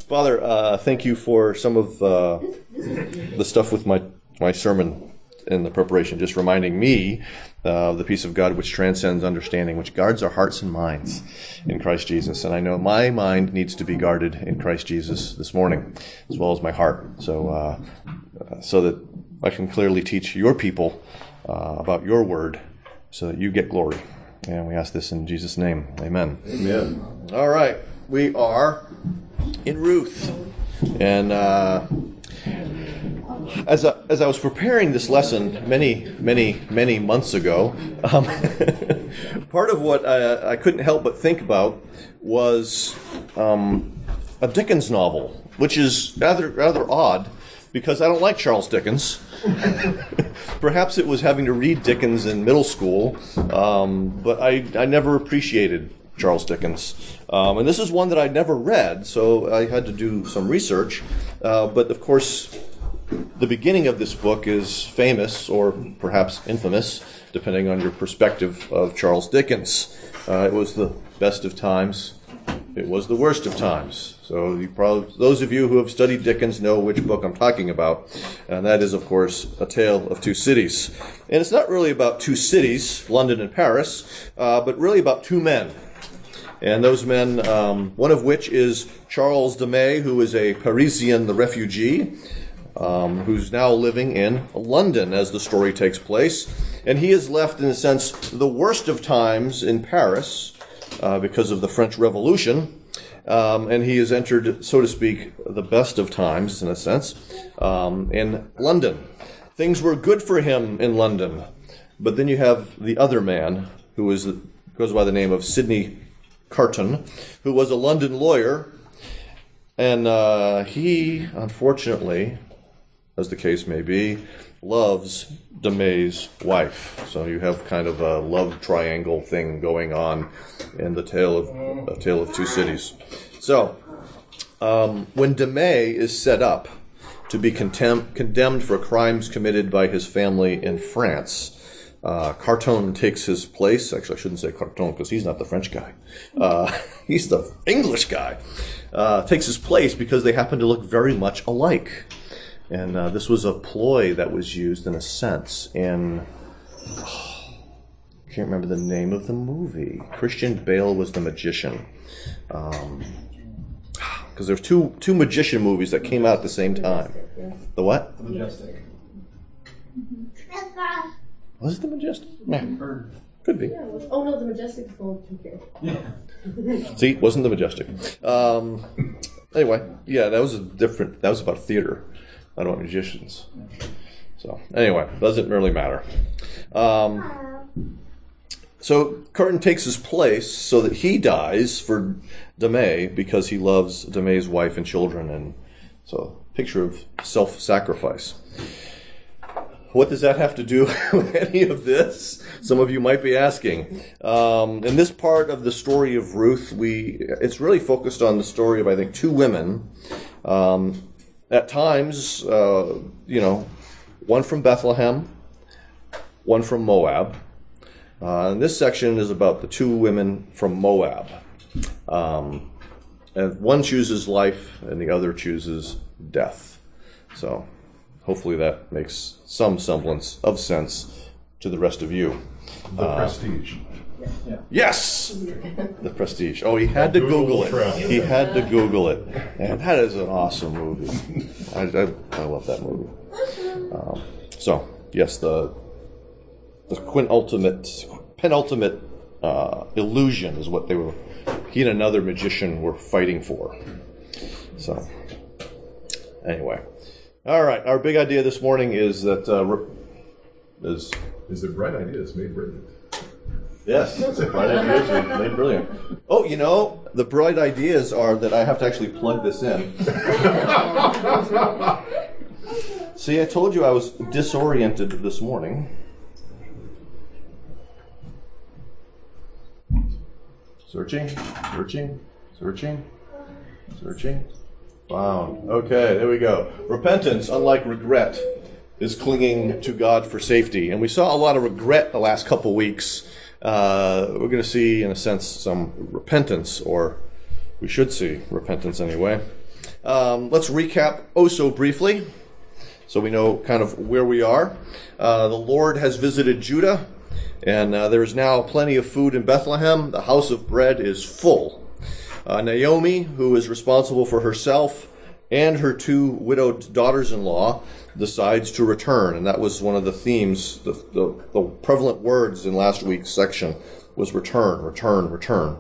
Father, thank you for some of the stuff with my sermon in the preparation, just reminding me of the peace of God which transcends understanding, which guards our hearts and minds in Christ Jesus. And I know my mind needs to be guarded in Christ Jesus this morning, as well as my heart, so that I can clearly teach your people about your word, so that you get glory. And we ask this in Jesus' name. Amen. Amen. All right. We are in Ruth. And as I was preparing this lesson many months ago, part of what I couldn't help but think about was a Dickens novel, which is rather odd, because I don't like Charles Dickens. Perhaps it was having to read Dickens in middle school, but I never appreciated Charles Dickens. And this is one that I'd never read, so I had to do some research. But of course, the beginning of this book is famous, or perhaps infamous, depending on your perspective of Charles Dickens. It was the best of times. It was the worst of times. So those of you who have studied Dickens know which book I'm talking about. And that is, of course, A Tale of Two Cities. And it's not really about two cities, London and Paris, but really about two men. And those men, one of which is Charles de May, who is a Parisian, the refugee, who's now living in London as the story takes place. And he is left, in a sense, the worst of times in Paris, because of the French Revolution, and he has entered, so to speak, the best of times, in a sense, in London. Things were good for him in London, but then you have the other man, who goes by the name of Sidney Carton, who was a London lawyer, and he, unfortunately, as the case may be, loves de May's wife. So you have kind of a love triangle thing going on in the Tale of Two Cities. So when de May is set up to be condemned for crimes committed by his family in France, Carton takes his place. Actually, I shouldn't say Carton, because he's not the French guy. He's the English guy. Takes his place because they happen to look very much alike. And this was a ploy that was used, in a sense, in... I can't remember the name of the movie. Christian Bale was the magician. Because there's two magician movies that came out at the same time. The what? The Majestic. Was it The Majestic? Yeah. Could be. Yeah, oh no, The Majestic is going to care. Yeah. See, it wasn't The Majestic. Anyway, yeah, that was about theater. I don't want magicians. So, anyway, doesn't really matter. So, Carton takes his place so that he dies for de May because he loves de May's wife and children. And so, picture of self-sacrifice. What does that have to do with any of this? Some of you might be asking. In this part of the story of Ruth, it's really focused on the story of, I think, two women. At times, one from Bethlehem, one from Moab. And this section is about the two women from Moab. And one chooses life and the other chooses death. So hopefully that makes some semblance of sense to the rest of you. The Prestige. Yeah. Yes! The Prestige. Oh, he had to Google it. He had to Google it. And that is an awesome movie. I love that movie. So, yes, the penultimate illusion is what he and another magician were fighting for. So, anyway. All right, our big idea this morning is that... is the bright ideas made brilliant? Yes, bright ideas are made brilliant. Oh, the bright ideas are that I have to actually plug this in. See, I told you I was disoriented this morning. Searching. Found. Okay, there we go. Repentance, unlike regret, is clinging to God for safety. And we saw a lot of regret the last couple weeks. We're going to see, in a sense, some repentance, or we should see repentance anyway. let's recap so briefly so we know kind of where we are. The Lord has visited Judah, and there is now plenty of food in Bethlehem. The house of bread is full. Naomi, who is responsible for herself and her 2 widowed daughters-in-law, decides to return. And that was one of the themes, the prevalent words in last week's section was return, return, return.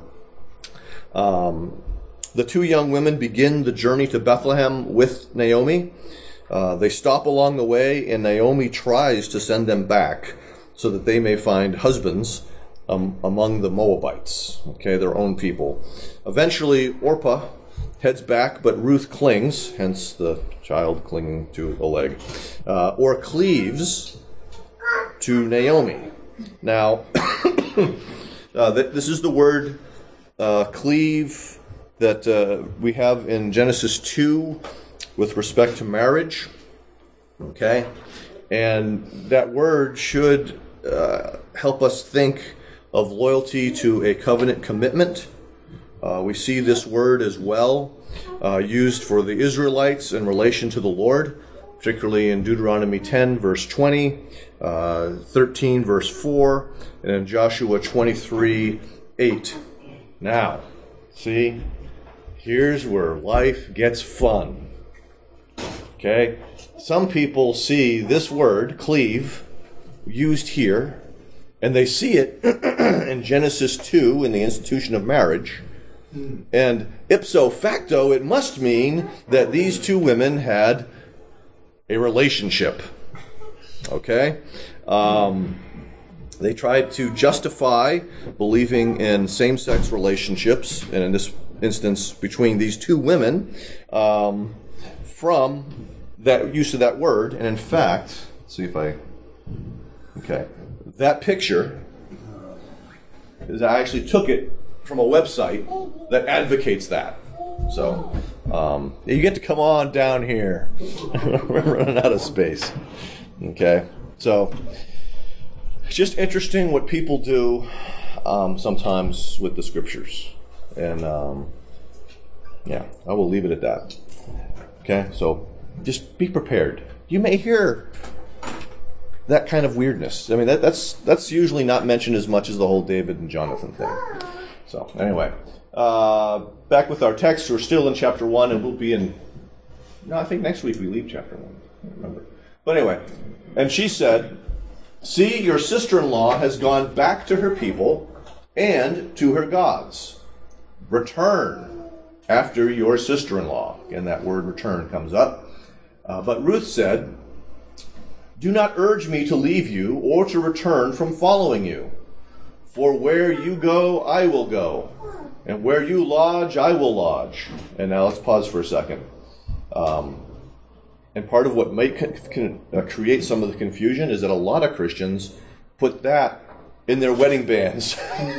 The 2 young women begin the journey to Bethlehem with Naomi. They stop along the way, and Naomi tries to send them back so that they may find husbands among the Moabites, okay, their own people. Eventually, Orpah heads back, but Ruth clings, hence the child clinging to a leg, or cleaves to Naomi. Now, this is the word cleave that we have in Genesis 2 with respect to marriage, okay? And that word should help us think of loyalty to a covenant commitment. We see this word as well used for the Israelites in relation to the Lord, particularly in Deuteronomy 10, verse 20, 13, verse 4, and in Joshua 23, 8. Now, see, here's where life gets fun. Okay? Some people see this word, cleave, used here, and they see it in Genesis 2 in the institution of marriage. And ipso facto, it must mean that these 2 women had a relationship. Okay? They tried to justify believing in same-sex relationships, and in this instance between these 2 women, from that use of that word. And in fact, let's see if that picture is, I actually took it from a website that advocates that. So you get to come on down here. We're running out of space. Okay, so it's just interesting what people do sometimes with the scriptures, and I will leave it at that. Okay, so just be prepared. You may hear that kind of weirdness. I mean, that's usually not mentioned as much as the whole David and Jonathan thing. So anyway, back with our text. We're still in chapter 1, and we'll be in. No, I think next week we leave chapter 1. I don't remember. But anyway, and she said, "See, your sister-in-law has gone back to her people and to her gods. Return after your sister-in-law." Again, that word return comes up. But Ruth said, "Do not urge me to leave you or to return from following you. For where you go, I will go. And where you lodge, I will lodge." And now let's pause for a second. And part of what might create some of the confusion is that a lot of Christians put that in their wedding bands.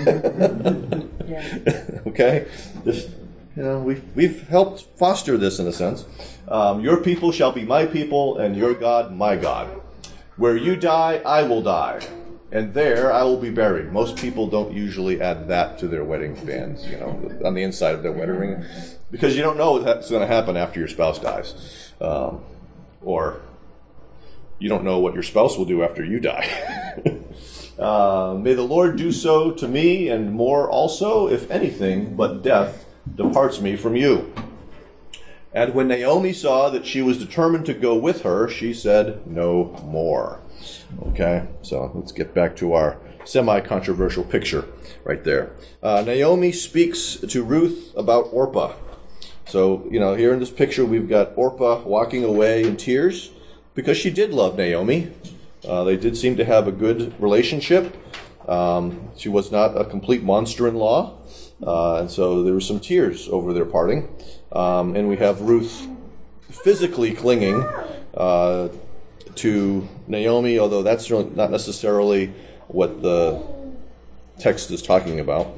Okay? Just, we've helped foster this in a sense. Your people shall be my people, and your God my God. Where you die, I will die, and there I will be buried. Most people don't usually add that to their wedding bands, on the inside of their wedding ring, because you don't know what's going to happen after your spouse dies. Or you don't know what your spouse will do after you die. May the Lord do so to me, and more also, if anything but death departs me from you. And when Naomi saw that she was determined to go with her, she said no more. Okay, so let's get back to our semi-controversial picture right there. Naomi speaks to Ruth about Orpah. So, here in this picture we've got Orpah walking away in tears because she did love Naomi. They did seem to have a good relationship. She was not a complete monster-in-law. And so there were some tears over their parting. And we have Ruth physically clinging to Naomi, although that's not necessarily what the text is talking about.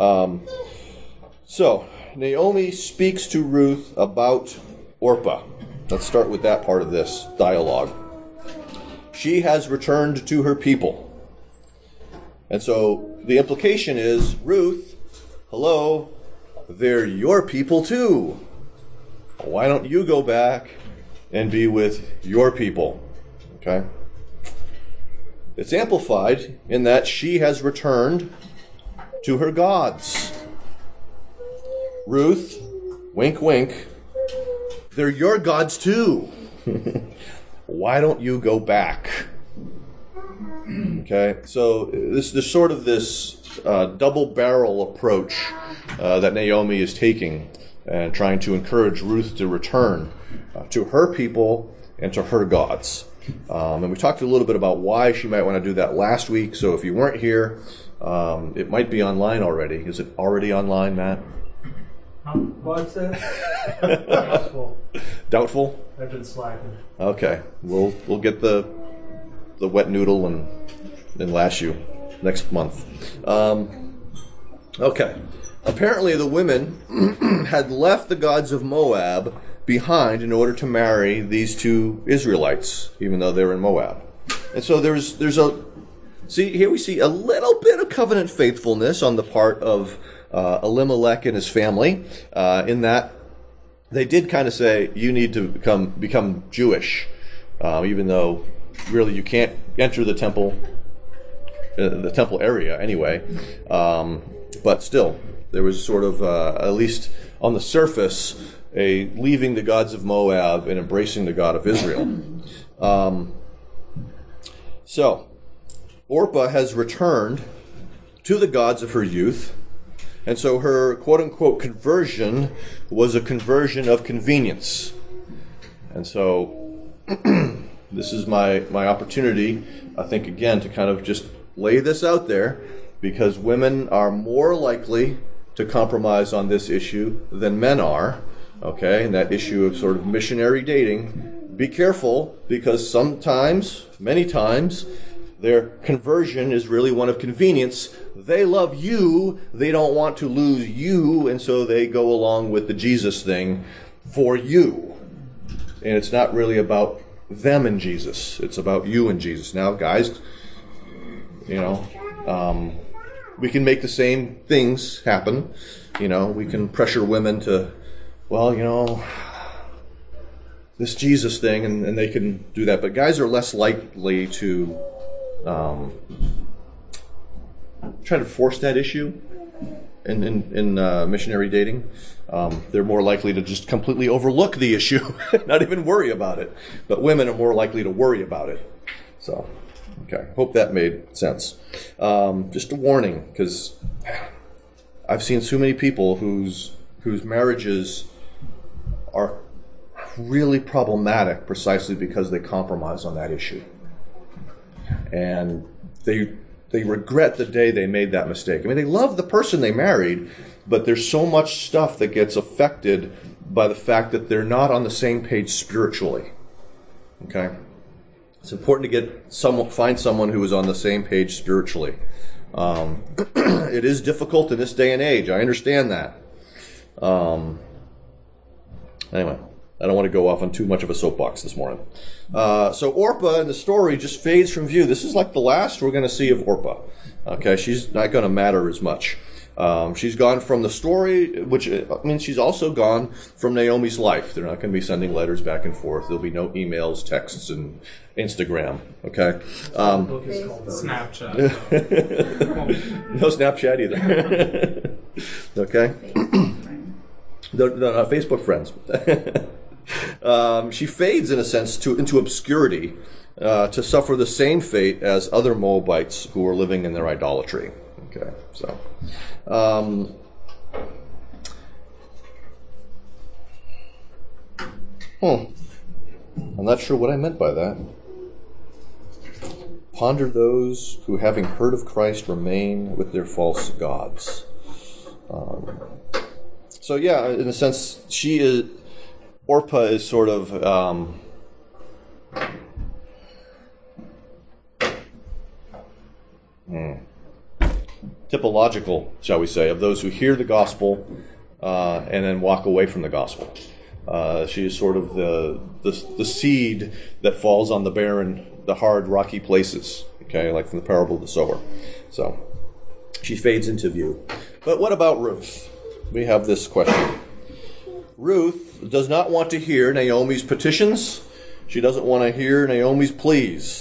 So Naomi speaks to Ruth about Orpah. Let's start with that part of this dialogue. She has returned to her people. And so the implication is, Ruth, hello, they're your people too. Why don't you go back and be with your people? Okay. It's amplified in that she has returned to her gods. Ruth, wink, wink, they're your gods too. Why don't you go back? Okay, so there's sort of this double barrel approach that Naomi is taking and trying to encourage Ruth to return to her people and to her gods. And we talked a little bit about why she might want to do that last week. So if you weren't here, it might be online already. Is it already online, Matt? What's that? Doubtful. Doubtful? I've been slacking. Okay, we'll get the wet noodle and lash you next month. Okay. Apparently the women had left the gods of Moab behind in order to marry these two Israelites, even though they're in Moab. And so there's here we see a little bit of covenant faithfulness on the part of Elimelech and his family, in that they did kind of say, you need to become Jewish, even though really you can't enter the temple area anyway. But still, there was sort of, at least on the surface, a leaving the gods of Moab and embracing the God of Israel. So, Orpah has returned to the gods of her youth, and so her quote-unquote conversion was a conversion of convenience. And so this is my opportunity, I think, again, to kind of just lay this out there, because women are more likely to compromise on this issue than men are, okay? And that issue of sort of missionary dating, be careful, because sometimes, many times, their conversion is really one of convenience. They love you, they don't want to lose you, and so they go along with the Jesus thing for you. And it's not really about them and Jesus, it's about you and Jesus. Now, guys, we can make the same things happen. We can pressure women to, this Jesus thing, and they can do that. But guys are less likely to try to force that issue in missionary dating. They're more likely to just completely overlook the issue, not even worry about it. But women are more likely to worry about it. So, okay, hope that made sense. Just a warning, because I've seen so many people whose marriages are really problematic precisely because they compromise on that issue. And they regret the day they made that mistake. I mean, they love the person they married, but there's so much stuff that gets affected by the fact that they're not on the same page spiritually. Okay? It's important to find someone who is on the same page spiritually. It is difficult in this day and age. I understand that. Anyway, I don't want to go off on too much of a soapbox this morning. So Orpah in the story just fades from view. This is like the last we're going to see of Orpah. Okay, she's not going to matter as much. She's gone from the story, which means she's also gone from Naomi's life. They're not going to be sending letters back and forth. There'll be no emails, texts, and Instagram. Okay. The book is called Snapchat. No Snapchat either. Okay. No, Facebook friends. She fades, in a sense, into obscurity to suffer the same fate as other Moabites who were living in their idolatry. Okay, so I'm not sure what I meant by that. Ponder those who, having heard of Christ, remain with their false gods. So yeah, in a sense, Orpah is sort of typological, shall we say, of those who hear the gospel and then walk away from the gospel. She is sort of the seed that falls on the barren, the hard, rocky places. Okay, like from the parable of the sower. So she fades into view. But what about Ruth? We have this question. Ruth does not want to hear Naomi's petitions. She doesn't want to hear Naomi's pleas.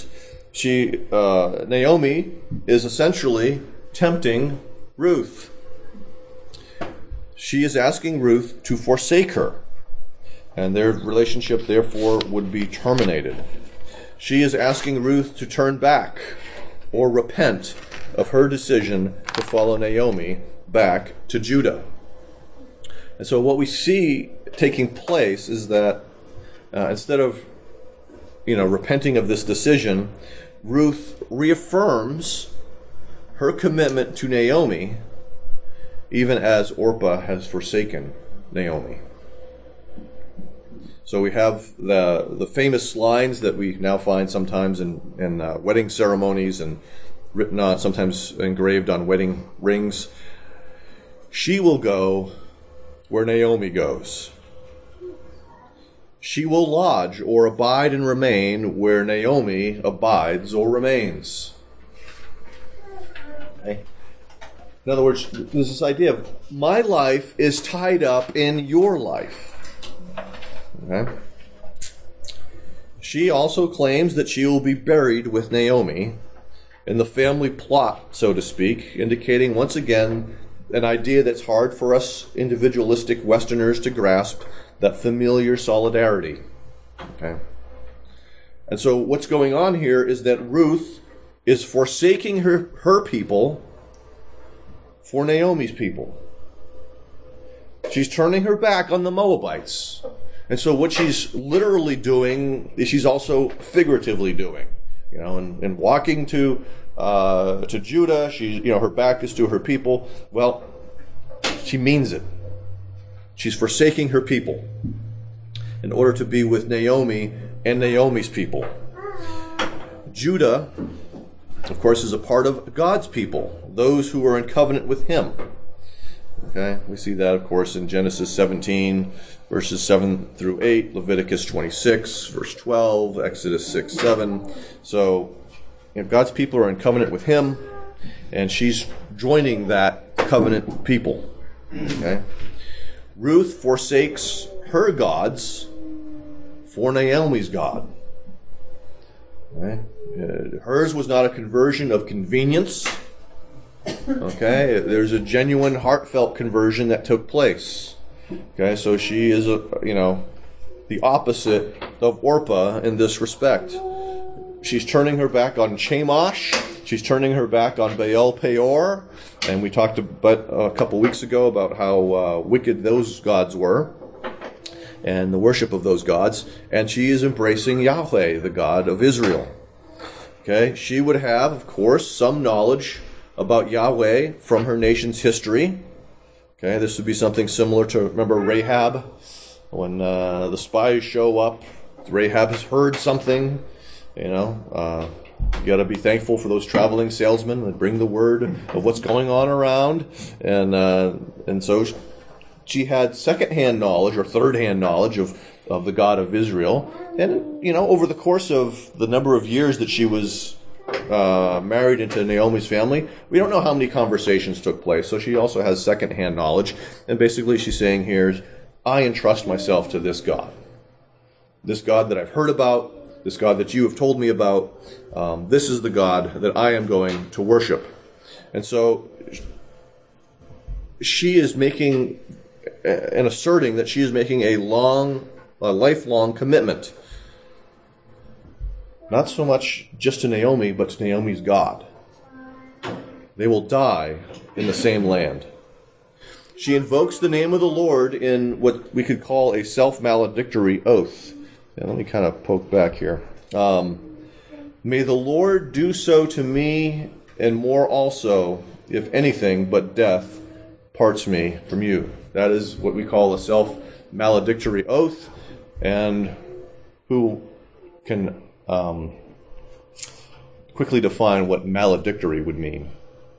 Naomi is essentially tempting Ruth. She is asking Ruth to forsake her, and their relationship, therefore, would be terminated. She is asking Ruth to turn back or repent of her decision to follow Naomi back to Judah. And so what we see taking place is that instead of repenting of this decision, Ruth reaffirms her commitment to Naomi, even as Orpah has forsaken Naomi. So we have the famous lines that we now find sometimes in wedding ceremonies and written on, sometimes engraved on wedding rings. She will go where Naomi goes. She will lodge or abide and remain where Naomi abides or remains. Okay. In other words, there's this idea of my life is tied up in your life. Okay. She also claims that she will be buried with Naomi in the family plot, so to speak, indicating once again an idea that's hard for us individualistic Westerners to grasp, that familiar solidarity. Okay. And so what's going on here is that Ruth is forsaking her people for Naomi's people. She's turning her back on the Moabites. And so what she's literally doing is she's also figuratively doing. And walking to Judah, her back is to her people. Well, she means it. She's forsaking her people in order to be with Naomi and Naomi's people. Judah, of course, is a part of God's people, those who are in covenant with Him. Okay, we see that, of course, in Genesis 17, verses 7 through 8, Leviticus 26, verse 12, Exodus 6, 7. So, God's people are in covenant with Him, and she's joining that covenant people. Okay. Ruth forsakes her gods for Naomi's God. Okay. Hers was not a conversion of convenience. Okay, there's a genuine, heartfelt conversion that took place. Okay, so she is the opposite of Orpah in this respect. She's turning her back on Chemosh. She's turning her back on Baal Peor. And we talked about a couple weeks ago about how wicked those gods were and the worship of those gods. And she is embracing Yahweh, the God of Israel. Okay, she would have, of course, some knowledge about Yahweh from her nation's history. Okay, this would be something similar to, remember Rahab? When the spies show up, Rahab has heard something. You got to be thankful for those traveling salesmen that bring the word of what's going on around. And so she had second-hand knowledge or third-hand knowledge of the God of Israel. And, over the course of the number of years that she was married into Naomi's family, we don't know how many conversations took place. So she also has second-hand knowledge. And basically she's saying here, I entrust myself to this God. This God that I've heard about, this God that you have told me about, this is the God that I am going to worship. And so she is making and asserting that she is making a lifelong commitment. Not so much just to Naomi, but to Naomi's God. They will die in the same land. She invokes the name of the Lord in what we could call a self-maledictory oath. And let me kind of poke back here. May the Lord do so to me and more also, if anything but death parts me from you. That is what we call a self-maledictory oath. And who can quickly define what maledictory would mean?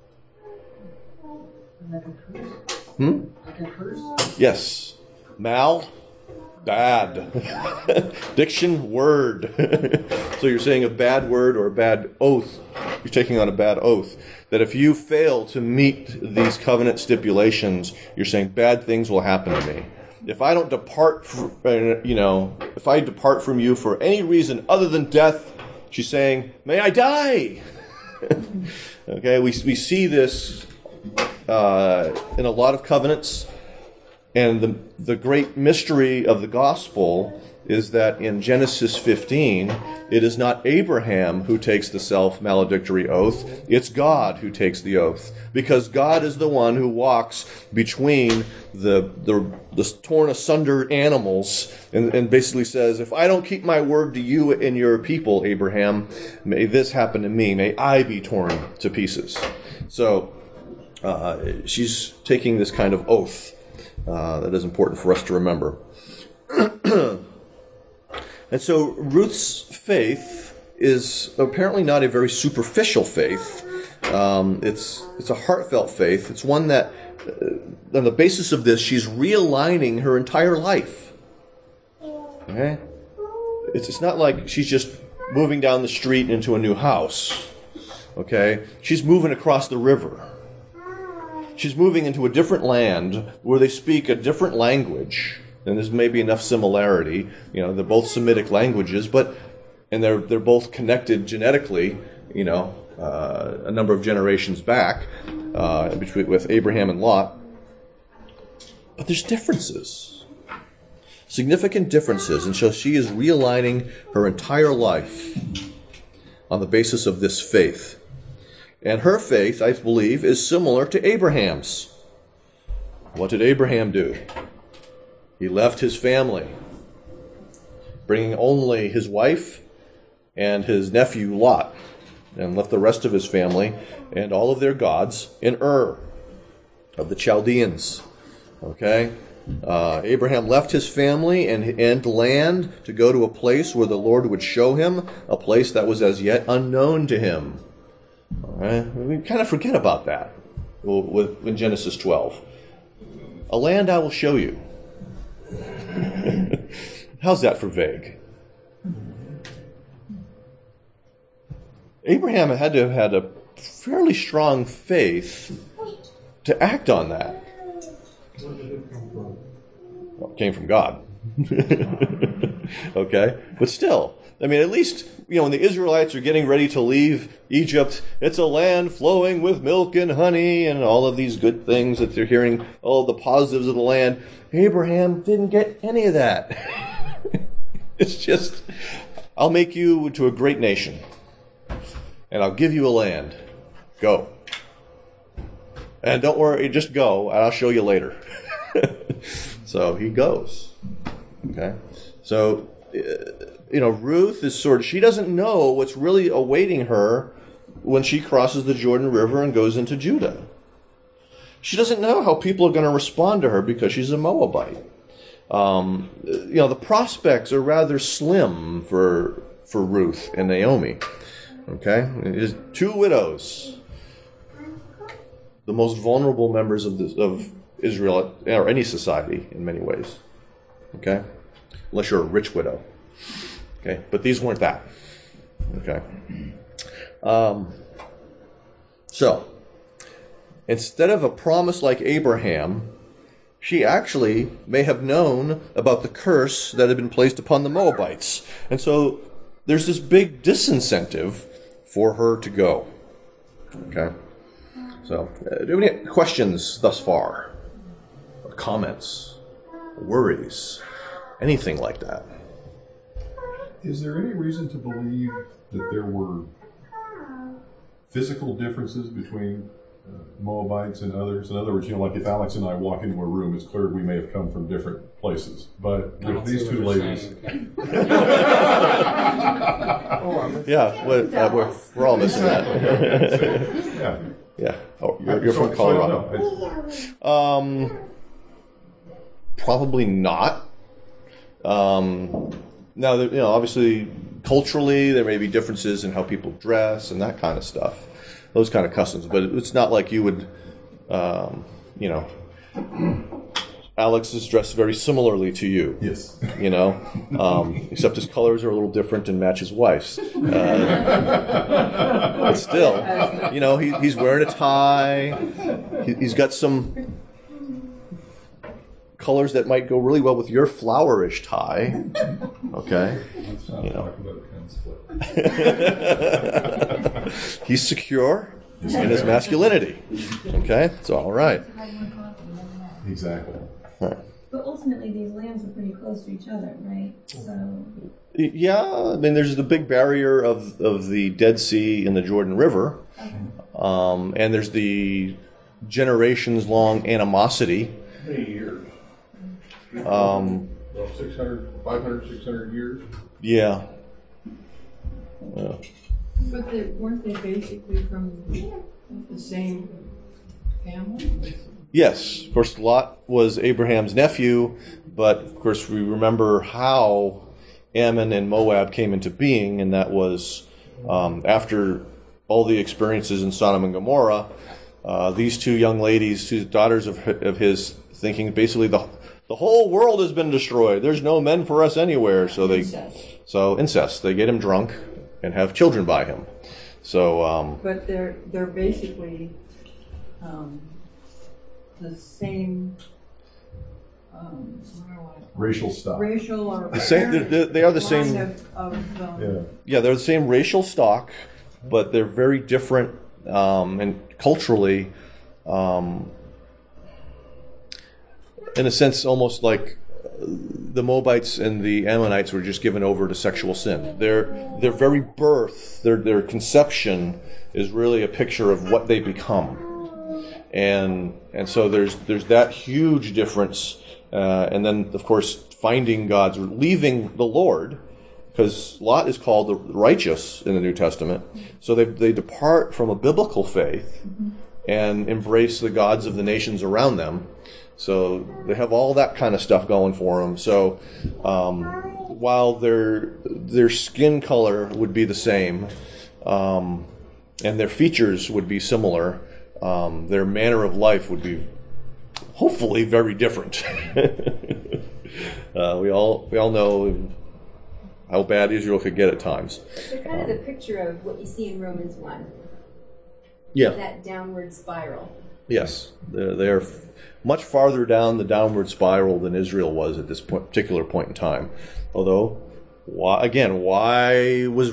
Yes. Mal, bad. Diction, word. So you're saying a bad word or a bad oath. You're taking on a bad oath. That if you fail to meet these covenant stipulations, you're saying bad things will happen to me. if I don't depart, if I depart from you for any reason other than death, she's saying, may I die. Okay, we see this in a lot of covenants, and the great mystery of the gospel is that in Genesis 15, it is not Abraham who takes the self-maledictory oath, it's God who takes the oath. Because God is the one who walks between the torn asunder animals and basically says, if I don't keep my word to you and your people, Abraham, may this happen to me, may I be torn to pieces. So she's taking this kind of oath that is important for us to remember. And so Ruth's faith is apparently not a very superficial faith. It's a heartfelt faith. It's one that, on the basis of this, she's realigning her entire life. Okay? It's not like she's just moving down the street into a new house. Okay? She's moving across the river. She's moving into a different land where they speak a different language. And there's maybe enough similarity. They're both Semitic languages, and they're both connected genetically, a number of generations back, with Abraham and Lot. But there's differences. Significant differences. And so she is realigning her entire life on the basis of this faith. And her faith, I believe, is similar to Abraham's. What did Abraham do? He left his family, bringing only his wife and his nephew Lot, and left the rest of his family and all of their gods in Ur of the Chaldeans. Okay? Abraham left his family and land to go to a place where the Lord would show him, a place that was as yet unknown to him. All right? We kind of forget about that in Genesis 12. A land I will show you. How's that for vague? Abraham had to have had a fairly strong faith to act on that. Well, it came from God. Okay? But still, at least, when the Israelites are getting ready to leave Egypt, it's a land flowing with milk and honey and all of these good things that they're hearing, all the positives of the land. Abraham didn't get any of that. It's just, I'll make you into a great nation, and I'll give you a land. Go. And don't worry, just go, and I'll show you later. So he goes. Okay? So, Ruth is she doesn't know what's really awaiting her when she crosses the Jordan River and goes into Judah. She doesn't know how people are going to respond to her because she's a Moabite. The prospects are rather slim for Ruth and Naomi. Okay? There's two widows, the most vulnerable members of Israel or any society in many ways. Okay? Unless you're a rich widow. Okay? But these weren't that. Okay? So, instead of a promise like Abraham, she actually may have known about the curse that had been placed upon the Moabites. And so there's this big disincentive for her to go. Okay? So, do you have any questions thus far? Or comments? Worries? Anything like that? Is there any reason to believe that there were physical differences between Moabites and others? In other words, like if Alex and I walk into a room, it's clear we may have come from different places. But with these two ladies... Yeah, we're all missing that. Yeah. Oh, you're from Colorado. Probably not. Now, obviously, culturally, there may be differences in how people dress and that kind of stuff, those kind of customs. But it's not like you would, Alex is dressed very similarly to you. Yes. Except his colors are a little different and match his wife's. But still, he's wearing a tie. He's got some colors that might go really well with your flowerish tie. Okay. Let's not talk about a pen split. He's secure in his masculinity. Okay, it's all right. Exactly. But ultimately, these lands are pretty close to each other, right? So Yeah, I mean, there's the big barrier of the Dead Sea and the Jordan River, and there's the generations-long animosity. How many years? Um, Well, 600, 500, 600 years? yeah. But weren't they basically from the same family? Yes, of course, Lot was Abraham's nephew, but of course we remember how Ammon and Moab came into being, and that was after all the experiences in Sodom and Gomorrah. These two young ladies, two daughters of his, thinking basically the whole world has been destroyed. There's no men for us anywhere. So incest. They get him drunk and have children by him. So, But they're basically the same Racial stock. racial or they are the same. line of Yeah, they're the same racial stock, but they're very different and culturally. In a sense, almost like the Moabites and the Ammonites were just given over to sexual sin. Their very birth, their conception, is really a picture of what they become, and so there's that huge difference, and then of course finding leaving the Lord, because Lot is called the righteous in the New Testament, so they depart from a biblical faith and embrace the gods of the nations around them. So they have all that kind of stuff going for them. So while their skin color would be the same, and their features would be similar, their manner of life would be hopefully very different. We all know how bad Israel could get at times. They're kind of the picture of what you see in Romans 1. Yeah. That downward spiral. Yes, they're much farther down the downward spiral than Israel was at this particular point in time. Although, why was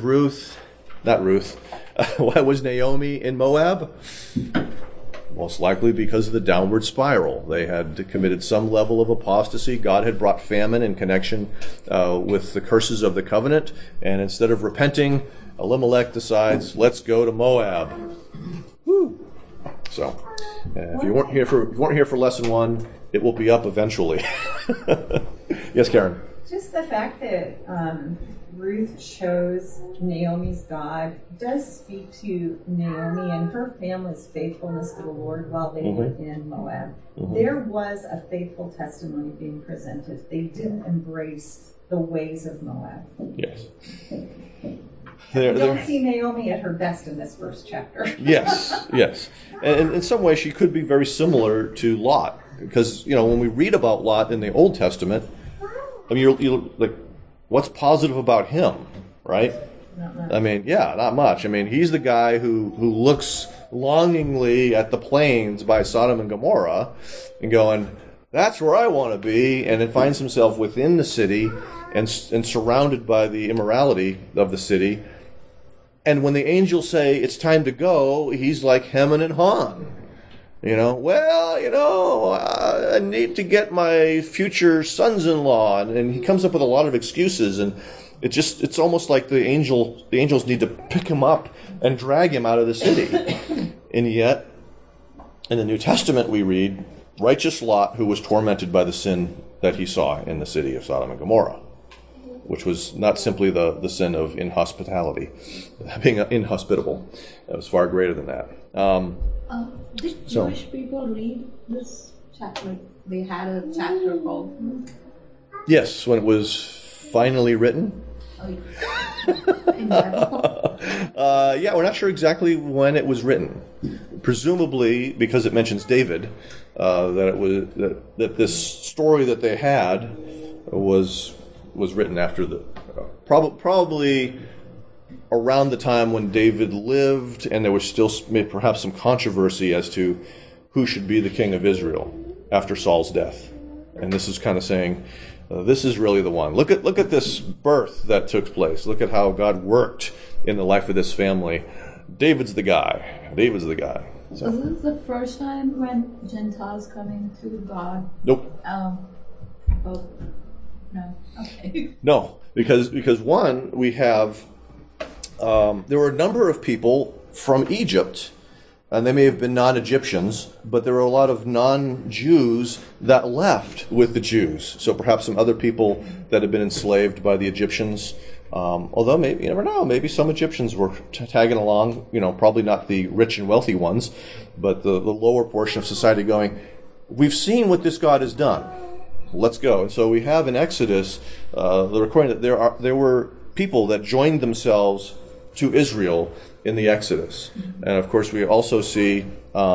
why was Naomi in Moab? Most likely because of the downward spiral. They had committed some level of apostasy. God had brought famine in connection with the curses of the covenant, and instead of repenting, Elimelech decides, let's go to Moab. Woo! So, if you weren't here for lesson 1, it will be up eventually. Yes, Karen. Just the fact that Ruth chose Naomi's God does speak to Naomi and her family's faithfulness to the Lord while they were in Moab. There was a faithful testimony being presented. They didn't embrace the ways of Moab. Yes. We don't see Naomi at her best in this first chapter. Yes. And in some way, she could be very similar to Lot, because when we read about Lot in the Old Testament, I mean, you're like, what's positive about him, right? Not much. I mean, not much. I mean, he's the guy who looks longingly at the plains by Sodom and Gomorrah and going, that's where I want to be, and then finds himself within the city and surrounded by the immorality of the city. And when the angels say it's time to go, he's like Heman and Han. I need to get my future sons-in-law, and he comes up with a lot of excuses, and it's almost like the angels need to pick him up and drag him out of the city. And yet, in the New Testament we read, righteous Lot, who was tormented by the sin that he saw in the city of Sodom and Gomorrah, which was not simply the sin of inhospitality, being inhospitable. It was far greater than that. Did Jewish people read this chapter? Like they had a chapter called... Yes, when it was finally written. In Bible? We're not sure exactly when it was written. Presumably, because it mentions David, that this story that they had was written after probably around the time when David lived, and there was still perhaps some controversy as to who should be the king of Israel after Saul's death. And this is kind of saying, this is really the one. Look at this birth that took place. Look at how God worked in the life of this family. David's the guy. David's the guy. So. Was this the first time when Gentiles coming to God? Nope. Oh, no. Okay. No, because one, we have, there were a number of people from Egypt, and they may have been non-Egyptians, but there were a lot of non-Jews that left with the Jews. So perhaps some other people that had been enslaved by the Egyptians. Although maybe, you never know, maybe some Egyptians were tagging along, probably not the rich and wealthy ones, but the lower portion of society going, we've seen what this God has done. Let's go. And so we have in Exodus the recording that there were people that joined themselves to Israel in the Exodus. And of course we also see,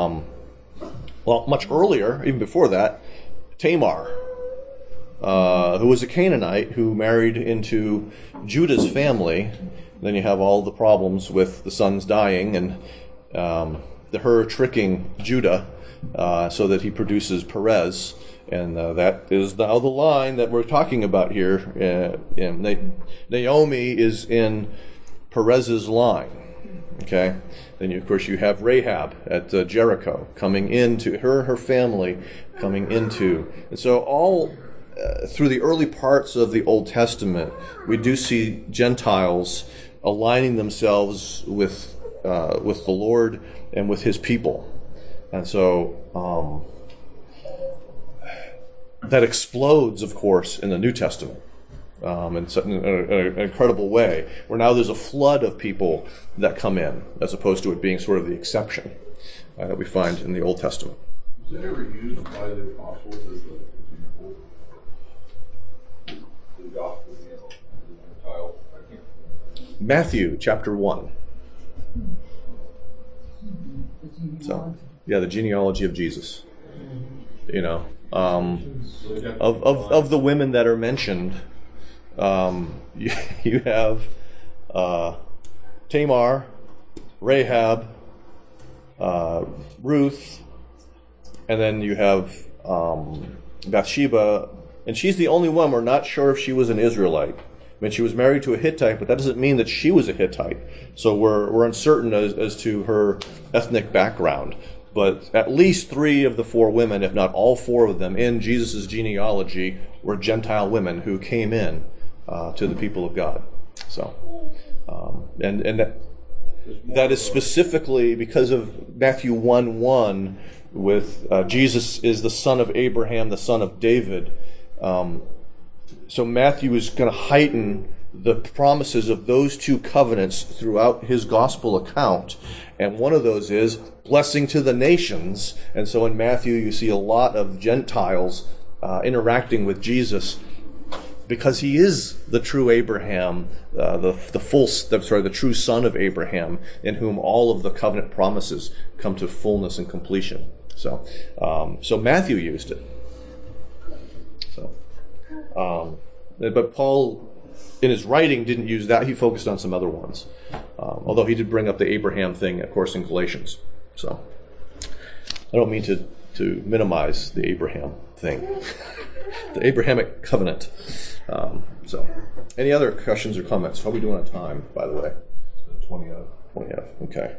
much earlier, even before that, Tamar, who was a Canaanite who married into Judah's family. Then you have all the problems with the sons dying and her tricking Judah so that he produces Perez. And that is now the line that we're talking about here. Naomi is in Perez's line. Okay? Then, of course, you have Rahab at Jericho coming into, her family coming into. And so all through the early parts of the Old Testament, we do see Gentiles aligning themselves with the Lord and with His people. And so that explodes, of course, in the New Testament in an incredible way, where now there's a flood of people that come in, as opposed to it being sort of the exception that we find in the Old Testament. Was it ever used by the apostles as the gospel, the Gentile? Matthew chapter 1. So, the genealogy of Jesus. Of the women that are mentioned, you have Tamar, Rahab, Ruth, and then you have Bathsheba, and she's the only one we're not sure if she was an Israelite. I mean, she was married to a Hittite, but that doesn't mean that she was a Hittite. So we're uncertain as to her ethnic background. But at least 3 of the 4 women, if not all 4 of them, in Jesus' genealogy were Gentile women who came in to the people of God. So, and that is specifically because of Matthew 1:1, with Jesus is the son of Abraham, the son of David. So Matthew is going to heighten the promises of those 2 covenants throughout his gospel account. And one of those is blessing to the nations. And so in Matthew you see a lot of Gentiles interacting with Jesus because he is the true Abraham, the true son of Abraham, in whom all of the covenant promises come to fullness and completion. So Matthew used it. But Paul, in his writing, didn't use that. He focused on some other ones. Although he did bring up the Abraham thing, of course, in Galatians. So I don't mean to minimize the Abraham thing. The Abrahamic covenant. So any other questions or comments? How are we doing on time, by the way? 20 out. 20 out. Okay.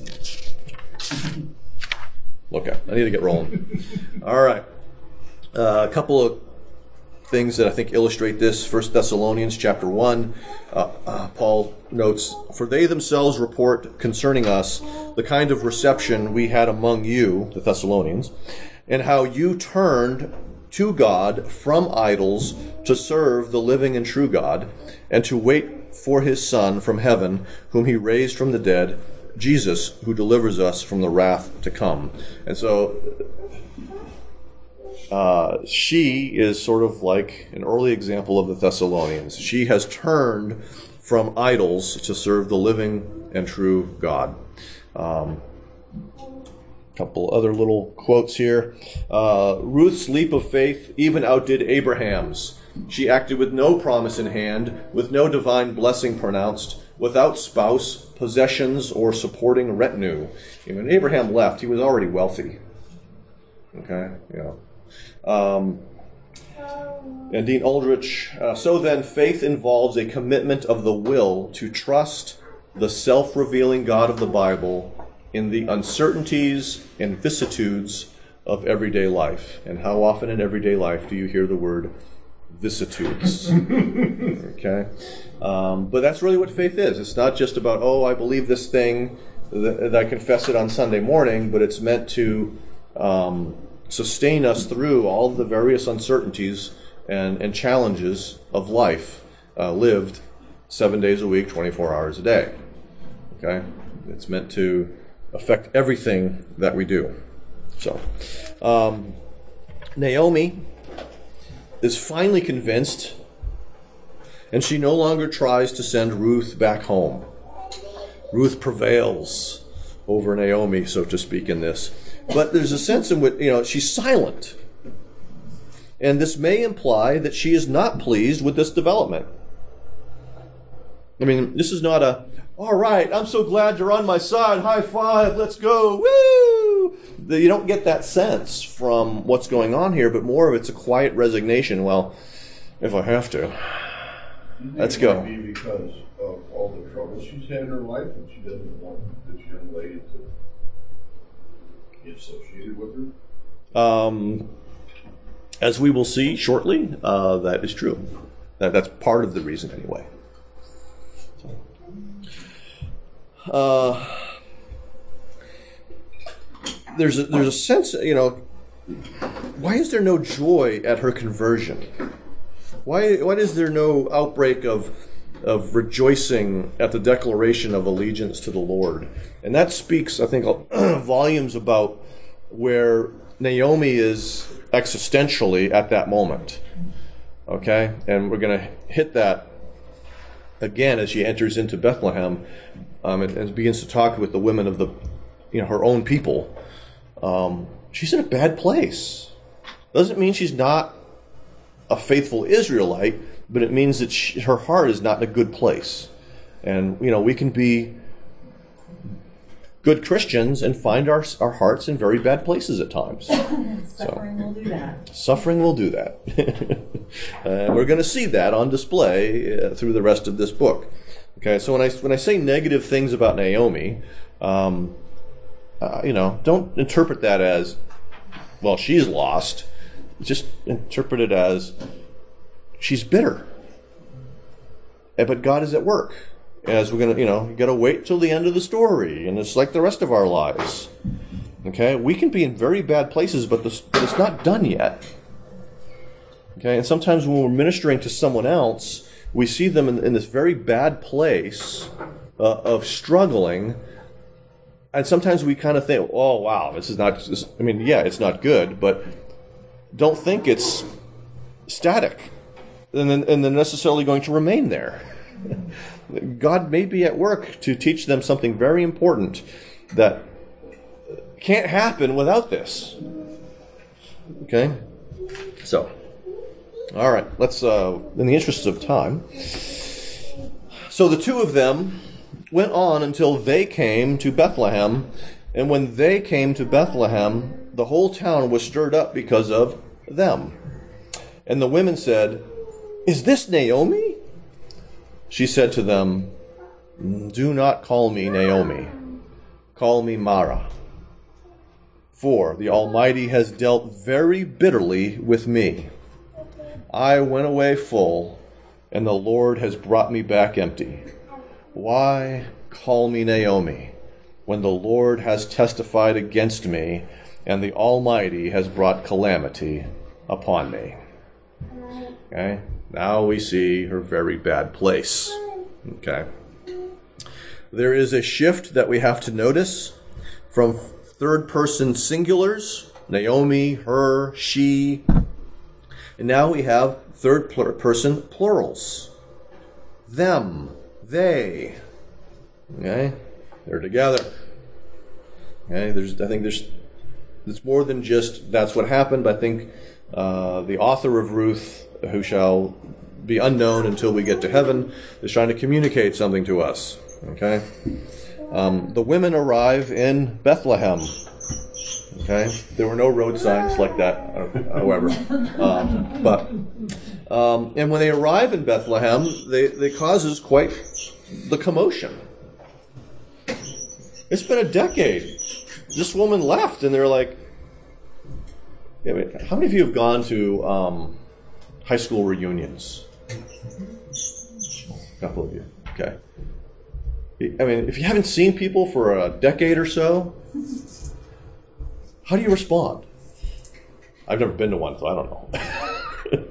Okay, I need to get rolling. All right. A couple of things that I think illustrate this. 1 Thessalonians chapter 1, Paul notes, "For they themselves report concerning us the kind of reception we had among you," the Thessalonians, "and how you turned to God from idols to serve the living and true God, and to wait for his Son from heaven, whom he raised from the dead, Jesus, who delivers us from the wrath to come." And so she is sort of like an early example of the Thessalonians. She has turned from idols to serve the living and true God. Couple other little quotes here. Ruth's leap of faith even outdid Abraham's. She acted with no promise in hand, with no divine blessing pronounced, without spouse, possessions, or supporting retinue. When Abraham left, he was already wealthy. Okay, And Dean Aldrich, so then faith involves a commitment of the will to trust the self-revealing God of the Bible in the uncertainties and vicissitudes of everyday life. And how often in everyday life do you hear the word vicissitudes? Okay? But that's really what faith is. It's not just about, oh, I believe this thing, that I confess it on Sunday morning, but it's meant to sustain us through all the various uncertainties and challenges of life lived 7 days a week, 24 hours a day. Okay? It's meant to affect everything that we do. So, Naomi is finally convinced, and she no longer tries to send Ruth back home. Ruth prevails over Naomi, so to speak, in this. But there's a sense in which, she's silent. And this may imply that she is not pleased with this development. I mean, this is not a, all right, I'm so glad you're on my side, high five, let's go, woo! You don't get that sense from what's going on here, but more of it's a quiet resignation. Well, if I have to, let's go. It might be because of all the trouble she's had in her life, and she doesn't want this young lady to be associated with her? As we will see shortly, that is true. That's part of the reason anyway. There's a sense, why is there no joy at her conversion? Why is there no outbreak of rejoicing at the declaration of allegiance to the Lord? And that speaks, I think, volumes about where Naomi is existentially at that moment. Okay? And we're going to hit that again as she enters into Bethlehem and begins to talk with the women of her own people. She's in a bad place. Doesn't mean she's not a faithful Israelite, but it means that her heart is not in a good place. And, we can be good Christians and find our hearts in very bad places at times. Suffering will do that. Suffering will do that. And we're going to see that on display through the rest of this book. Okay, so when I say negative things about Naomi, don't interpret that as, well, she's lost. Just interpret it as she's bitter. But God is at work. As we're going to, you got to wait till the end of the story, and it's like the rest of our lives. Okay, we can be in very bad places, but it's not done yet. Okay, and sometimes when we're ministering to someone else, we see them in this very bad place of struggling, and sometimes we kind of think, oh wow, this is not. It's not good, but don't think it's static, and then necessarily going to remain there. God may be at work to teach them something very important that can't happen without this. Okay? So, all right, let's, in the interest of time. So the two of them went on until they came to Bethlehem, and when they came to Bethlehem, the whole town was stirred up because of them. And the women said, "Is this Naomi?" She said to them, "Do not call me Naomi. Call me Mara. For the Almighty has dealt very bitterly with me. I went away full, and the Lord has brought me back empty. Why call me Naomi, when the Lord has testified against me, and the Almighty has brought calamity upon me?" Okay? Now we see her very bad place. Okay. There is a shift that we have to notice from third-person singulars, Naomi, her, she, and now we have third-person plurals. Them, they. Okay? They're together. Okay? I think it's more than just that's what happened. I think the author of Ruth, who shall be unknown until we get to heaven, is trying to communicate something to us. Okay? The women arrive in Bethlehem. Okay, there were no road signs like that, however. And when they arrive in Bethlehem, they causes quite the commotion. It's been a decade. This woman left, and they're like, how many of you have gone to high school reunions? A couple of you. Okay. I mean, if you haven't seen people for a decade or so, how do you respond? I've never been to one, so I don't know.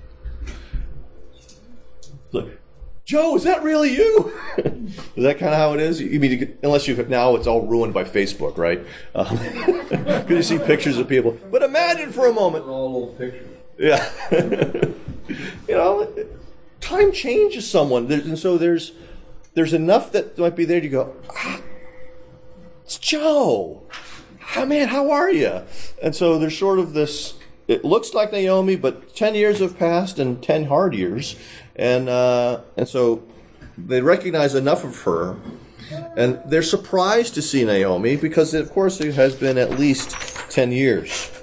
Like, Joe, is that really you? Is that kind of how it is? You mean, unless now it's all ruined by Facebook, right? Because you see pictures of people. But imagine for a moment. They're all old pictures. Yeah. Time changes someone. And so there's enough that might be there to go, it's Joe. Oh, man, how are you? And so there's sort of this, it looks like Naomi, but 10 years have passed and 10 hard years. And so they recognize enough of her. And they're surprised to see Naomi because, of course, it has been at least 10 years.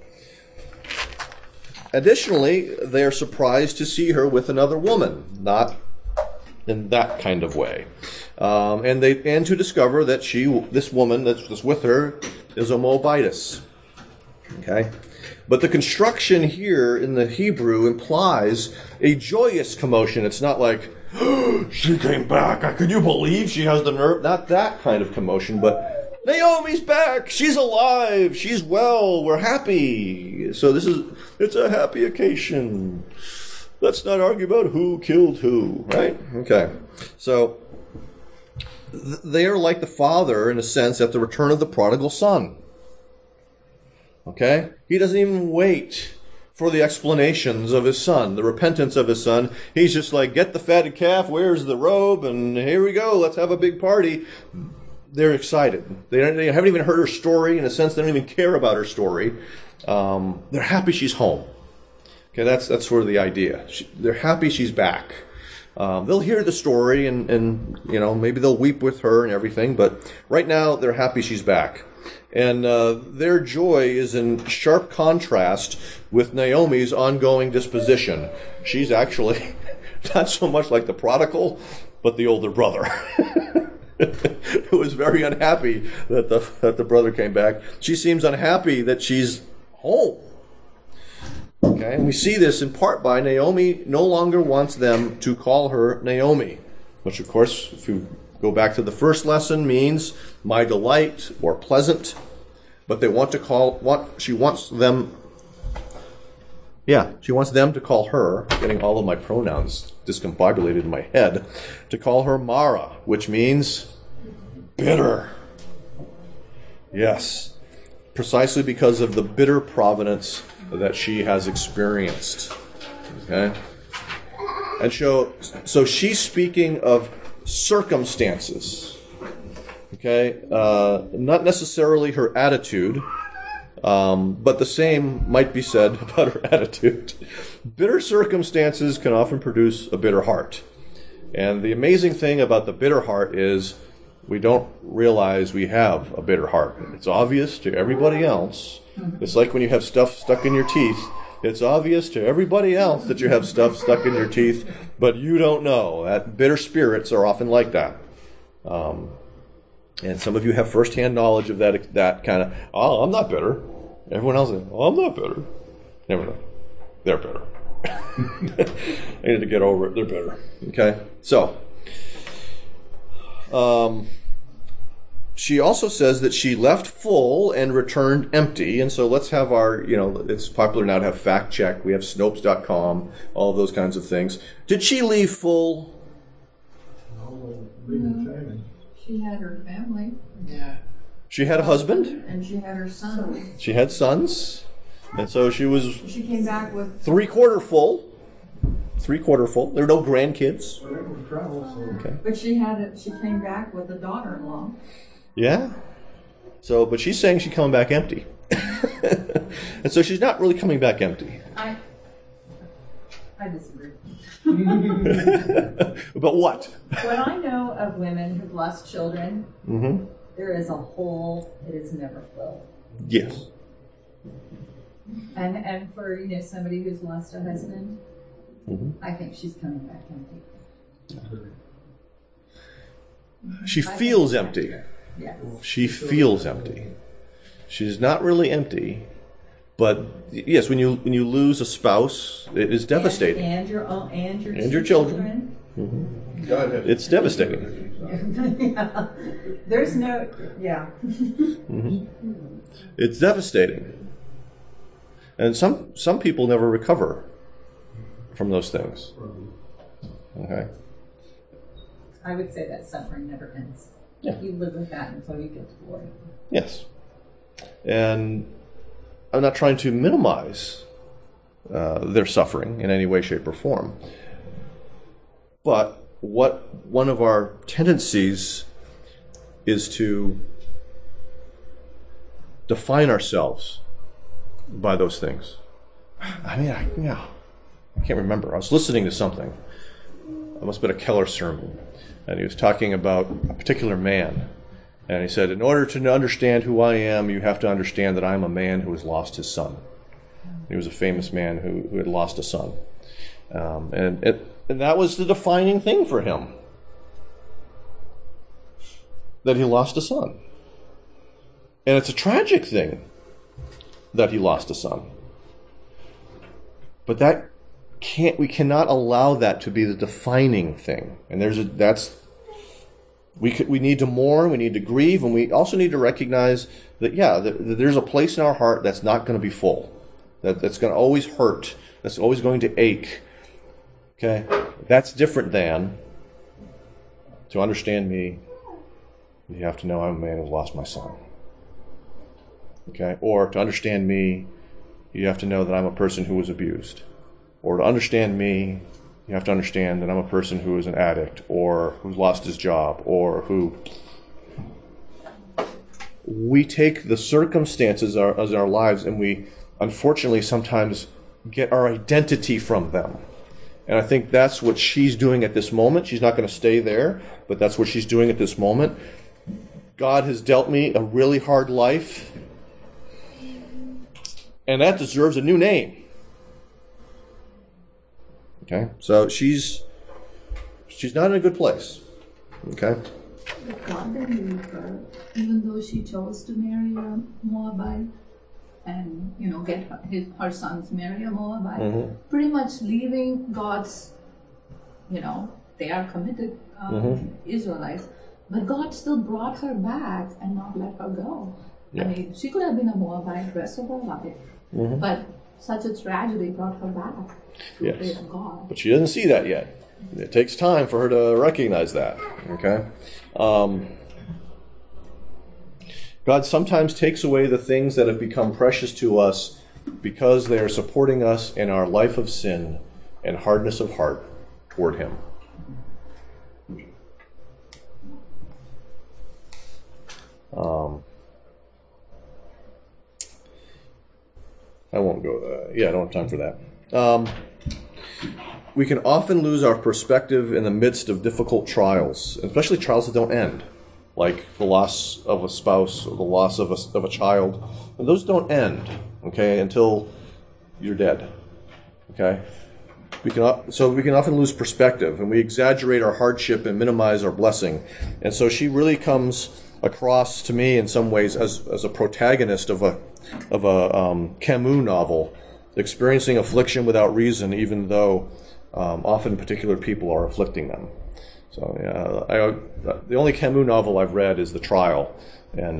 Additionally, they are surprised to see her with another woman, not in that kind of way. And to discover that this woman that's with her is a Moabitess. Okay? But the construction here in the Hebrew implies a joyous commotion. It's not like, oh, she came back. Can you believe she has the nerve? Not that kind of commotion, but Naomi's back. She's alive. She's well. We're happy. So it's a happy occasion. Let's not argue about who killed who, right? Okay. So they are like the father in a sense at the return of the prodigal son. Okay? He doesn't even wait for the explanations of his son, the repentance of his son. He's just like, get the fatted calf, where's the robe, and here we go, let's have a big party. They're excited. They haven't even heard her story. In a sense, they don't even care about her story. They're happy she's home. Okay, that's sort of the idea. They're happy she's back. They'll hear the story and maybe they'll weep with her and everything, but right now they're happy she's back. And their joy is in sharp contrast with Naomi's ongoing disposition. She's actually not so much like the prodigal, but the older brother, who was very unhappy that the brother came back. She seems unhappy that she's home. Okay, and we see this in part by Naomi no longer wants them to call her Naomi, which of course, if you go back to the first lesson, means my delight or pleasant. But they she wants them to call her, getting all of my pronouns discombobulated in my head, to call her Mara, which means bitter. Yes, precisely because of the bitter providence that she has experienced. Okay? And so she's speaking of circumstances. Okay? Not necessarily her attitude, but the same might be said about her attitude. Bitter circumstances can often produce a bitter heart. And the amazing thing about the bitter heart is we don't realize we have a bitter heart. It's obvious to everybody else. It's like when you have stuff stuck in your teeth. It's obvious to everybody else that you have stuff stuck in your teeth, but you don't know. That bitter spirits are often like that. And some of you have firsthand knowledge of that kind of, oh, I'm not bitter. Everyone else is, oh, I'm not bitter. Never know. They're bitter. I need to get over it. They're bitter. Okay? So, she also says that she left full and returned empty. And so let's have our, it's popular now to have fact check. We have Snopes.com, all of those kinds of things. Did she leave full? No. She had her family. Yeah. She had a husband? And she had her son. She had sons. And so she came back with three-quarter full. There were no grandkids. Okay. But she came back with a daughter-in-law. Yeah. So, but she's saying she's coming back empty. And so she's not really coming back empty. I disagree. About what? What I know of women who've lost children, Mm-hmm. there is a hole that is never filled. Yes. And for somebody who's lost a husband, Mm-hmm. I think she's coming back empty. She feels empty. Yes. She feels empty. She's not really empty, but yes, when you lose a spouse, it is devastating. And your And your children. Mm-hmm. God has It's devastating. Yeah. There's no, yeah. Mm-hmm. It's devastating, and some people never recover from those things. Okay. I would say that suffering never ends. Yeah. You live with that until you get to glory. Yes. And I'm not trying to minimize their suffering in any way, shape, or form. But what one of our tendencies is to define ourselves by those things. I mean, I can't remember. I was listening to something. It must have been a Keller sermon. And he was talking about a particular man. And he said, in order to understand who I am, you have to understand that I'm a man who has lost his son. He was a famous man who had lost a son. And that was the defining thing for him. That he lost a son. And it's a tragic thing that he lost a son. But we cannot allow that to be the defining thing. And we need to mourn, we need to grieve, and we also need to recognize that there's a place in our heart that's not going to be full. That's going to always hurt. That's always going to ache. Okay? That's different than to understand me, you have to know I'm a man who's lost my son. Okay? Or to understand me, you have to know that I'm a person who was abused. Or to understand me, you have to understand that I'm a person who is an addict, or who's lost his job, or who... We take the circumstances as our lives, and we, unfortunately, sometimes get our identity from them. And I think that's what she's doing at this moment. She's not going to stay there, but that's what she's doing at this moment. God has dealt me a really hard life, and that deserves a new name. Okay, so she's not in a good place. Okay. God didn't leave her, even though she chose to marry a Moabite and get her sons marry a Moabite. Mm-hmm. Pretty much leaving God's, they are committed Israelites, but God still brought her back and not let her go. Yeah. I mean, she could have been a Moabite the rest of her life, but such a tragedy brought her back to praise God. But she doesn't see that yet. It takes time for her to recognize that. Okay? God sometimes takes away the things that have become precious to us because they are supporting us in our life of sin and hardness of heart toward Him. I won't go. I don't have time for that. We can often lose our perspective in the midst of difficult trials, especially trials that don't end, like the loss of a spouse or the loss of a child. And those don't end, okay, until you're dead. Okay, we can often lose perspective, and we exaggerate our hardship and minimize our blessing. And so she really comes across to me in some ways as a protagonist of a Camus novel, experiencing affliction without reason, even though often particular people are afflicting them. So the only Camus novel I've read is The Trial, and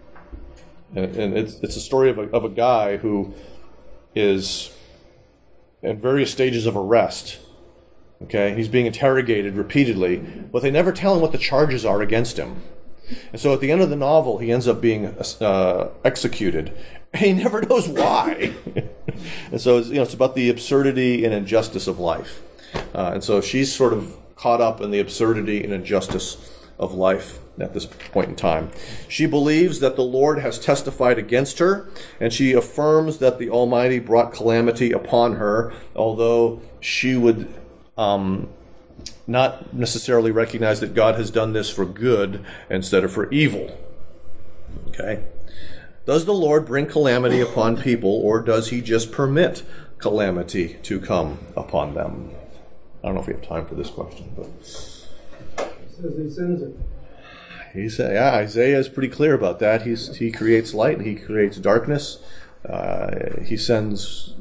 it's a story of a guy who is in various stages of arrest. Okay, he's being interrogated repeatedly, but they never tell him what the charges are against him. And so at the end of the novel, he ends up being executed, and he never knows why. And so it's about the absurdity and injustice of life. And so she's sort of caught up in the absurdity and injustice of life at this point in time. She believes that the Lord has testified against her, and she affirms that the Almighty brought calamity upon her, although she would not necessarily recognize that God has done this for good instead of for evil. Okay? Does the Lord bring calamity upon people, or does he just permit calamity to come upon them? I don't know if we have time for this question, but Says he sends it. Isaiah is pretty clear about that. He creates light, he creates darkness. He sends,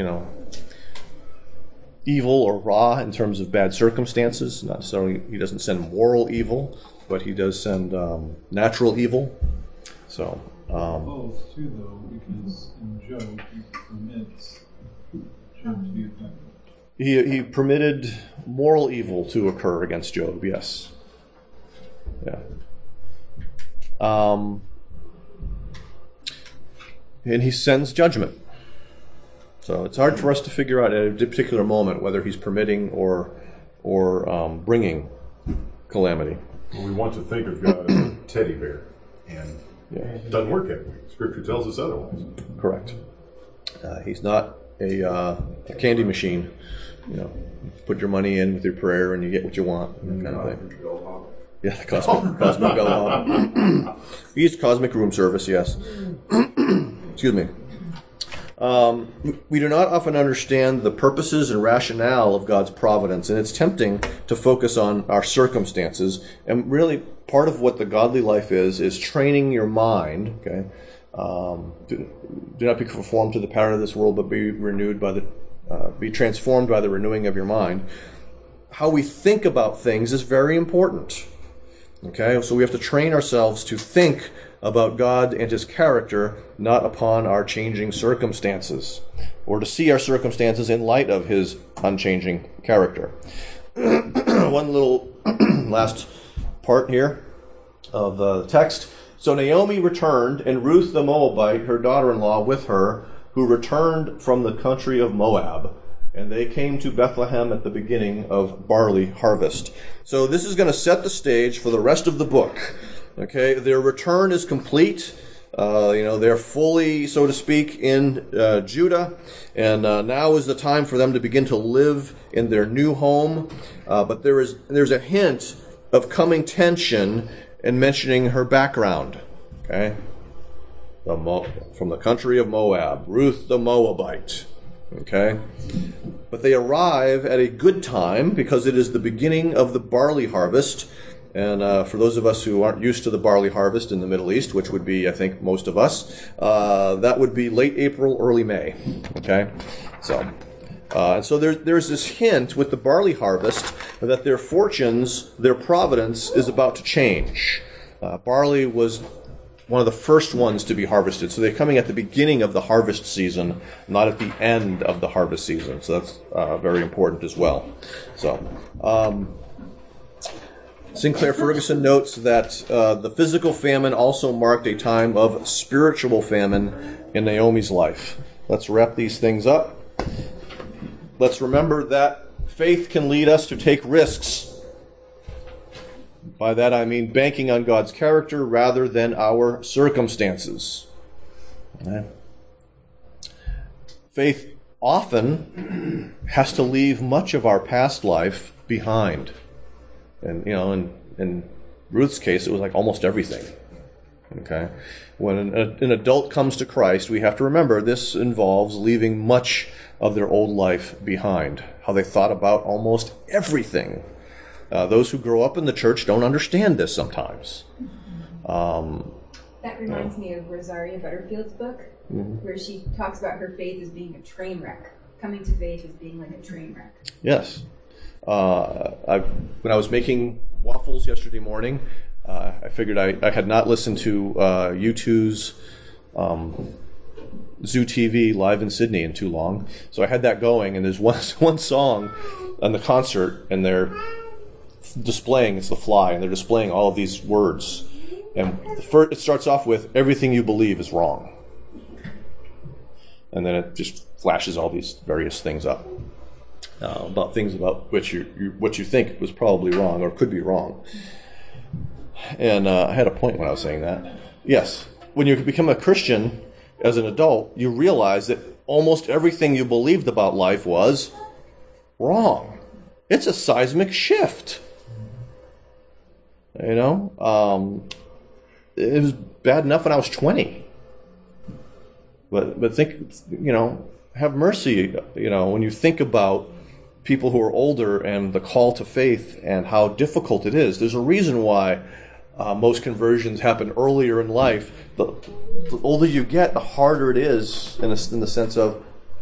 evil or raw in terms of bad circumstances. Not necessarily, he doesn't send moral evil, but he does send natural evil. So both too, though, because in Job he permits Job to be affected. he permitted moral evil to occur against Job. Yes. Yeah. And he sends judgment. So it's hard for us to figure out at a particular moment whether he's permitting or bringing calamity. Well, we want to think of God as a teddy bear, and it doesn't work that way. Scripture tells us otherwise. Correct. He's not a candy machine. Put your money in with your prayer and you get what you want, kind of thing. Yeah, the cosmic bellhop. He's cosmic room service, yes. Excuse me. We do not often understand the purposes and rationale of God's providence, and it's tempting to focus on our circumstances. And really, part of what the godly life is training your mind. Okay, do not be conformed to the pattern of this world, but be transformed by the renewing of your mind. How we think about things is very important. Okay, so we have to train ourselves to think about God and his character, not upon our changing circumstances, or to see our circumstances in light of his unchanging character. One little last part here of the text. So Naomi returned, and Ruth the Moabite, her daughter-in-law, with her, who returned from the country of Moab. And they came to Bethlehem at the beginning of barley harvest. So this is going to set the stage for the rest of the book. Okay, their return is complete. They're fully, so to speak, in Judah. And now is the time for them to begin to live in their new home. But there's a hint of coming tension in mentioning her background. Okay, from the country of Moab, Ruth the Moabite. Okay, but they arrive at a good time because it is the beginning of the barley harvest. And for those of us who aren't used to the barley harvest in the Middle East, which would be, I think, most of us, that would be late April, early May. Okay, so there's this hint with the barley harvest that their fortunes, their providence, is about to change. Barley was one of the first ones to be harvested. So they're coming at the beginning of the harvest season, not at the end of the harvest season. So that's very important as well. So Sinclair Ferguson notes that the physical famine also marked a time of spiritual famine in Naomi's life. Let's wrap these things up. Let's remember that faith can lead us to take risks. By that I mean banking on God's character rather than our circumstances. Okay. Faith often has to leave much of our past life behind. And, in Ruth's case, it was like almost everything. Okay. When an adult comes to Christ, we have to remember this involves leaving much of their old life behind. How they thought about almost everything. Those who grow up in the church don't understand this sometimes. That reminds me of Rosaria Butterfield's book, where she talks about her faith as being a train wreck. Coming to faith as being like a train wreck. Yes. When I was making waffles yesterday morning, I figured I had not listened to U2's Zoo TV live in Sydney in too long. So I had that going, and there's one song on the concert, and they're displaying, it's The Fly, and they're displaying all of these words. And it starts off with, everything you believe is wrong. And then it just flashes all these various things up. About things about which what you think was probably wrong or could be wrong. And I had a point when I was saying that. Yes, when you become a Christian as an adult, you realize that almost everything you believed about life was wrong. It's a seismic shift. It was bad enough when I was 20. But think, have mercy, when you think about people who are older and the call to faith and how difficult it is. There's a reason why most conversions happen earlier in life. The older you get, the harder it is in the sense of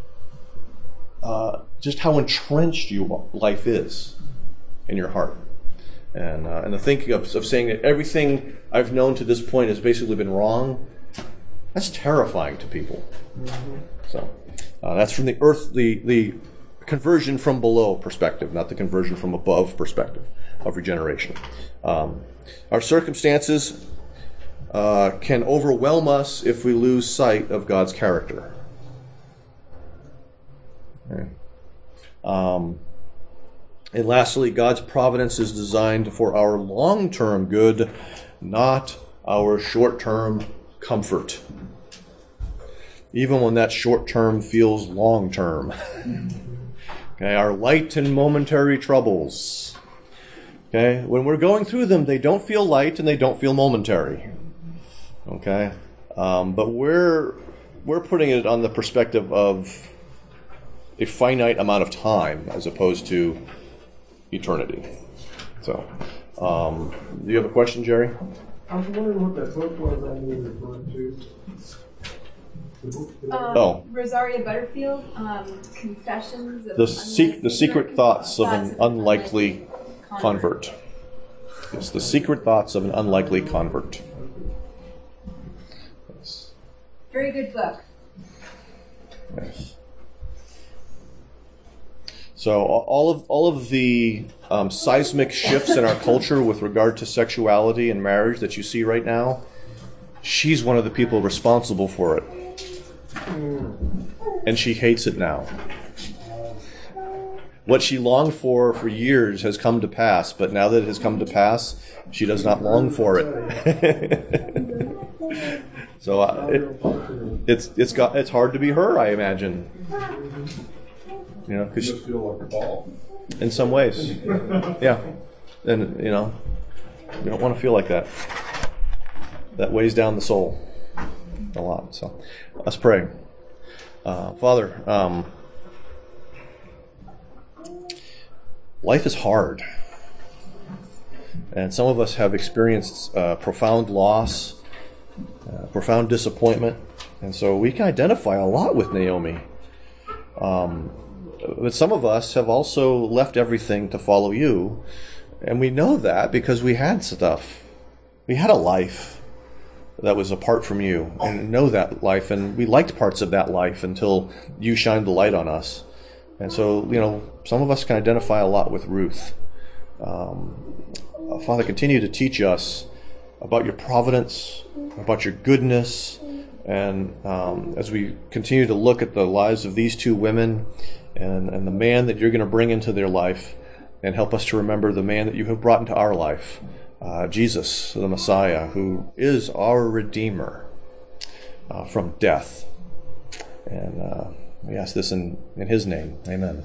just how entrenched life is in your heart. And the thinking of saying that everything I've known to this point has basically been wrong, that's terrifying to people. So that's from the earth, the conversion from below perspective, not the conversion from above perspective of regeneration. Our circumstances can overwhelm us if we lose sight of God's character. Okay. And lastly, God's providence is designed for our long-term good, not our short-term comfort. Even when that short-term feels long-term. Okay, our light and momentary troubles. Okay, when we're going through them, they don't feel light and they don't feel momentary. Okay, but we're putting it on the perspective of a finite amount of time as opposed to eternity. So, do you have a question, Jerry? I was wondering what that book was I was referring to. Rosaria Butterfield, Confessions of The Secret Thoughts of an Unlikely Convert. It's The Secret Thoughts of an Unlikely Convert. Yes. Very good book. Yes. So all of the seismic shifts in our culture with regard to sexuality and marriage that you see right now, she's one of the people responsible for it. And she hates it now. What she longed for years has come to pass, but now that it has come to pass, she does not long for it. So it's hard to be her, I imagine. Because you feel like a ball. In some ways, yeah, and you don't want to feel like that. That weighs down the soul a lot. So let's pray. Father, life is hard, and some of us have experienced profound loss, profound disappointment, and so we can identify a lot with Naomi. But some of us have also left everything to follow you, and we know that because we had stuff. We had a life that was apart from you, and know that life, and we liked parts of that life until you shined the light on us. And so, some of us can identify a lot with Ruth. Father, continue to teach us about your providence, about your goodness, and as we continue to look at the lives of these two women and the man that you're going to bring into their life, and help us to remember the man that you have brought into our life, Jesus, the Messiah, who is our Redeemer from death. And we ask this in his name. Amen.